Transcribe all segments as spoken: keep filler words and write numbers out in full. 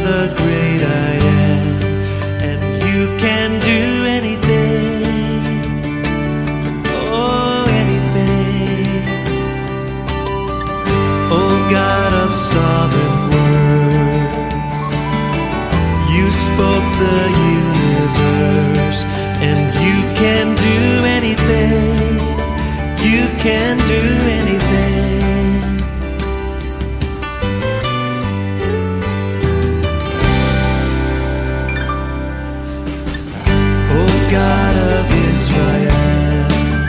the great I am, and you can do anything, oh, anything. Oh, God of sovereign words, you spoke the universe, and you can do anything, you can do anything. God of Israel,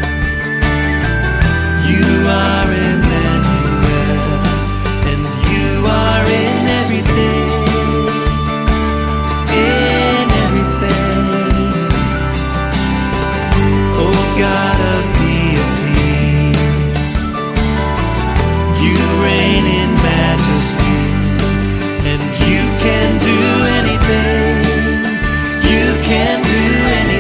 you are Emmanuel, and you are in everything, in everything. Oh, God of deity, you reign in majesty, and you can do anything, you can do anything.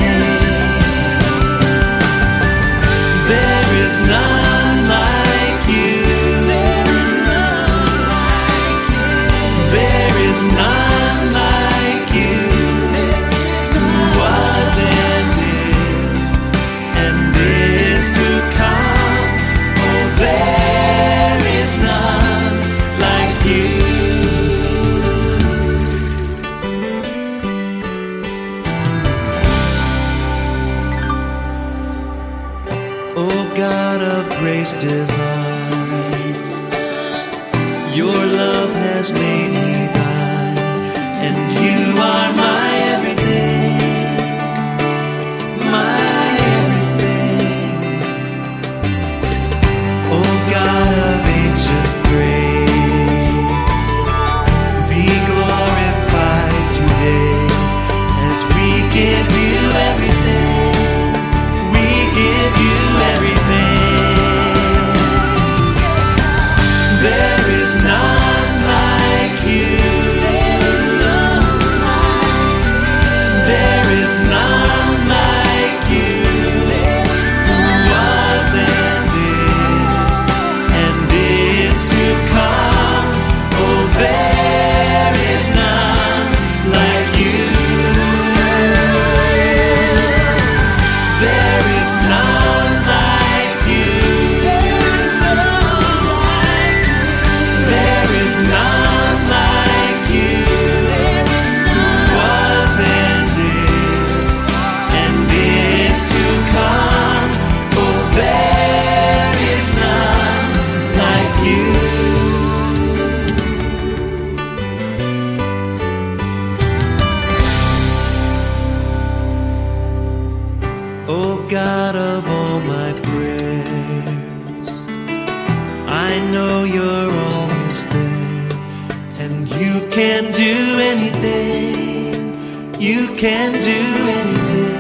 None like you. There is none like you. There is none like you. There is none who was and is and is to come. Oh, there is none like you. Oh, God of grace divine, your love has made me thine, and you are my everything, my everything. Oh, God of ancient grace, be glorified today as we give you everything, we give you everything. There is none like you. There is none like you. There is none like you. There is none who was and is and is to come. Oh, there is none like you. There is none like you. There is none like you. There is none like you. There is none who was and is and is to come. Oh, there is none like you. Oh, God of all my prayers, I know you're always there, and you can do anything, you can do anything.